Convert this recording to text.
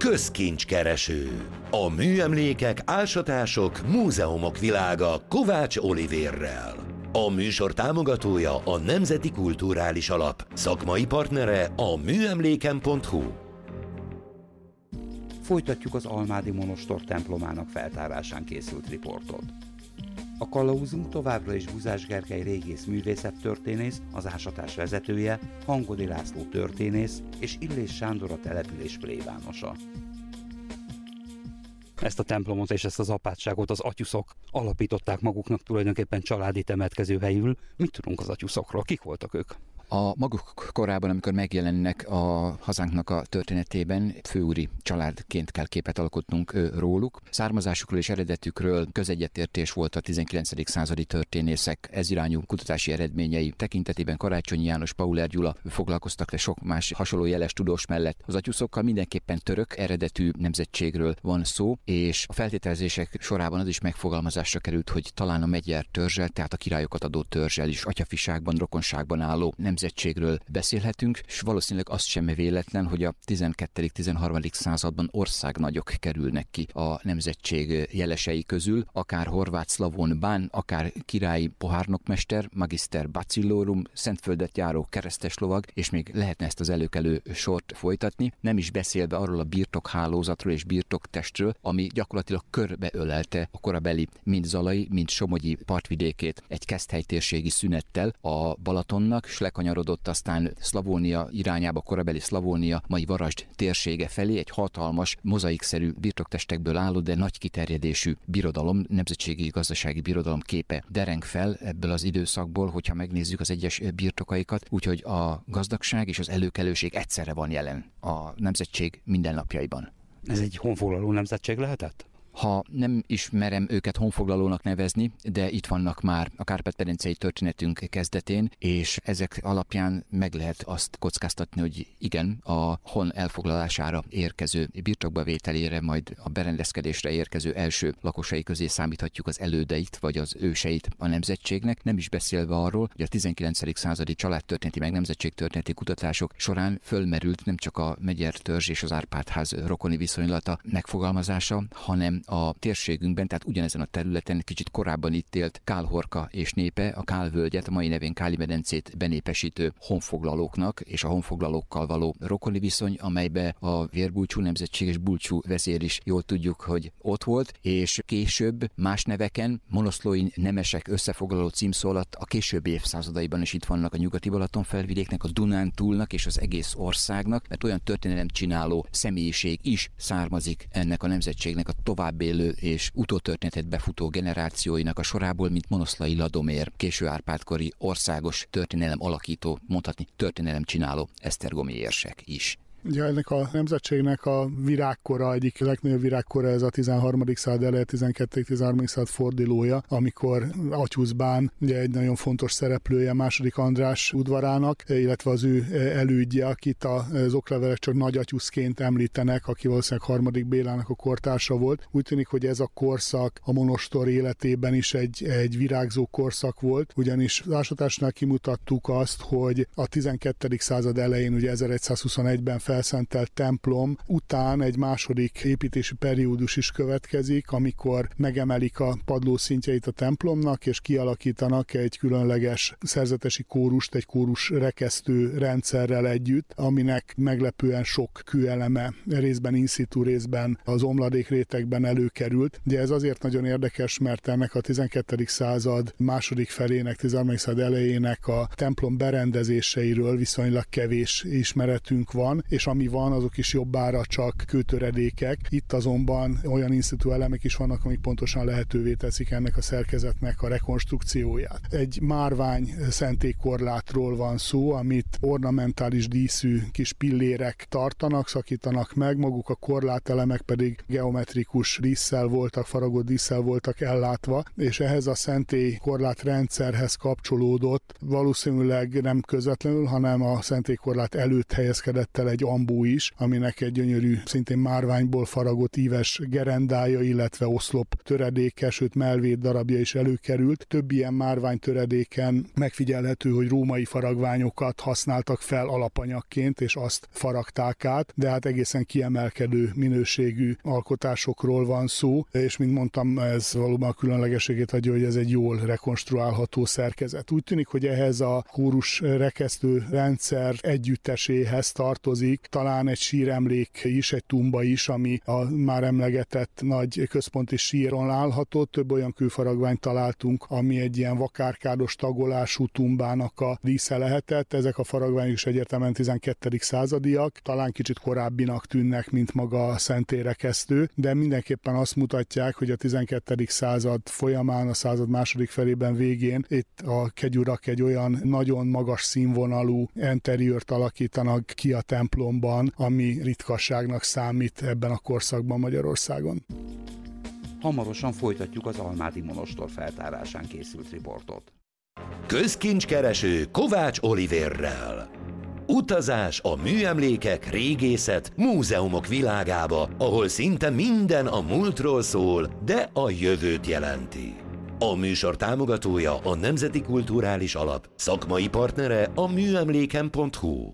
Közkincskereső. A műemlékek, ásatások, múzeumok világa Kovács Olivérrel. A műsor támogatója a Nemzeti Kulturális Alap, szakmai partnere a műemléken.hu. Folytatjuk az Almádi Monostor templomának feltárásán készült riportot. A kalauzunk továbbra is Buzás Gergely régész művészettörténész, az ásatás vezetője, Hangodi László történész és Illés Sándor a település plébánosa. Ezt a templomot és ezt az apátságot az atyuszok alapították maguknak tulajdonképpen családi temetkezőhelyül. Mit tudunk az atyuszokról? Kik voltak ők? A maguk korában, amikor megjelennek a hazánknak a történetében, főúri családként kell képet alkotnunk róluk. Származásukról és eredetükről közegyetértés volt a 19. századi történészek ez irányú kutatási eredményei tekintetében. Karácsonyi János, Pauler Gyula foglalkoztak, de sok más hasonló jeles tudós mellett. Az atyuszokkal mindenképpen török eredetű nemzetségről van szó, és a feltételezések sorában az is megfogalmazásra került, hogy talán a Magyar törzsel, tehát a királyokat adó törzsel is atyafiságban, rokonságban álló nemzetségről beszélhetünk, és valószínűleg az sem véletlen, hogy a 12.-13. században országnagyok kerülnek ki a nemzetség jelesei közül, akár horvát szlavón bán, akár királyi pohárnokmester, magister bacillorum, Szentföldet járó keresztes lovag, és még lehetne ezt az előkelő sort folytatni, nem is beszélve arról a birtokhálózatról és birtoktestről, ami gyakorlatilag körbeölelte a korabeli mind zalai, mind somogyi partvidékét egy keszthelytérségi szünettel a Balatonnak, és lekanyarodott aztán Szlavónia irányába, korabeli Szlavónia, mai Varasd térsége felé, egy hatalmas, mozaikszerű birtoktestekből álló, de nagy kiterjedésű birodalom, nemzetségi gazdasági birodalom képe dereng fel ebből az időszakból, hogyha megnézzük az egyes birtokaikat, úgyhogy a gazdagság és az előkelőség egyszerre van jelen a nemzetség mindennapjaiban. Ez egy honfoglaló nemzetség lehetett? Ha nem ismerem őket honfoglalónak nevezni, de itt vannak már a kárpát-medencei történetünk kezdetén, és ezek alapján meg lehet azt kockáztatni, hogy igen, a hon elfoglalására érkező, birtokba vételére, majd a berendezkedésre érkező első lakosai közé számíthatjuk az elődeit, vagy az őseit a nemzetségnek, nem is beszélve arról, hogy a 19. századi családtörténeti meg nemzetségtörténeti kutatások során fölmerült nem csak a Magyar törzs és az Árpád-ház rokoni viszonylata megfogalmazása, hanem a térségünkben, tehát ugyanezen a területen kicsit korábban itt élt Kálhorka és népe, a Kálvölgyet, a mai nevén Káli-medencét benépesítő honfoglalóknak és a honfoglalókkal való rokoni viszony, amelybe a vérbulcsú nemzetség és bulcsú vezér is jól tudjuk, hogy ott volt, és később más neveken monoszlói nemesek összefoglaló címszó alatt a későbbi évszázadaiban is itt vannak a nyugati Balaton felvidéknek, a Dunántúlnak és az egész országnak, mert olyan történelemcsináló személyiség is származik ennek a nemzetségnek a továbbélő és utótörténetet befutó generációinak a sorából, mint Monoszlai Ladomér, késő árpádkori országos történelem alakító, mondhatni történelem csináló esztergomi érsek is. Ugye ennek a nemzetségnek a virágkora, egyik legnagyobb virágkora ez a 13. század eleje, 12.-13. század fordulója, amikor Atyuszbán ugye egy nagyon fontos szereplője második András udvarának, illetve az ő elődje, akit az oklevelek csak Nagy Atyuszként említenek, aki valószínűleg harmadik Bélának a kortársa volt. Úgy tűnik, hogy ez a korszak a monostor életében is egy virágzó korszak volt, ugyanis az ásatásnál kimutattuk azt, hogy a 12. század elején, ugye 1121-ben felszentelt templom után egy második építési periódus is következik, amikor megemelik a padlószintjeit a templomnak, és kialakítanak egy különleges szerzetesi kórust, egy kórus rekesztő rendszerrel együtt, aminek meglepően sok kőeleme részben in situ, részben az omladék rétegben előkerült. Ugye ez azért nagyon érdekes, mert ennek a 12. század második felének, 13. század elejének a templom berendezéseiről viszonylag kevés ismeretünk van, és ami van, azok is jobbára csak kőtöredékek. Itt azonban olyan in situ elemek is vannak, amik pontosan lehetővé teszik ennek a szerkezetnek a rekonstrukcióját. Egy márvány szentélykorlátról van szó, amit ornamentális díszű kis pillérek tartanak, szakítanak meg, maguk a korlátelemek pedig geometrikus dísszel voltak, faragott dísszel voltak ellátva, és ehhez a szentélykorlát rendszerhez kapcsolódott, valószínűleg nem közvetlenül, hanem a szentélykorlát előtt helyezkedett el egy ambó is, aminek egy gyönyörű, szintén márványból faragott íves gerendája, illetve oszlop töredéke, sőt mellvét darabja is előkerült. Több ilyen márványtöredéken megfigyelhető, hogy római faragványokat használtak fel alapanyagként, és azt faragták át, de hát egészen kiemelkedő minőségű alkotásokról van szó, és mint mondtam, ez valóban a különlegességét adja, hogy ez egy jól rekonstruálható szerkezet. Úgy tűnik, hogy ehhez a kórus rekesztő rendszer együtteséhez tartozik talán egy síremlék is, egy tumba is, ami a már emlegetett nagy központi síron látható. Több olyan kőfaragványt találtunk, ami egy ilyen vakárkádos tagolású tumbának a dísze lehetett. Ezek a faragványok is egyértelműen 12. századiak, talán kicsit korábbinak tűnnek, mint maga a szentélyrekesztő, de mindenképpen azt mutatják, hogy a 12. század folyamán, a század második felében végén itt a kegyurak egy olyan nagyon magas színvonalú interiőrt alakítanak ki a templomban, ami ritkasságnak számít ebben a korszakban Magyarországon. Hamarosan folytatjuk az almádi monostor feltárásán készült riportot. Közkincskereső Kovács Olivérrel. Utazás a műemlékek, régészet, múzeumok világába, ahol szinte minden a múltról szól, de a jövőt jelenti. A műsor támogatója a Nemzeti Kulturális Alap, szakmai partnere a műemléken.hu.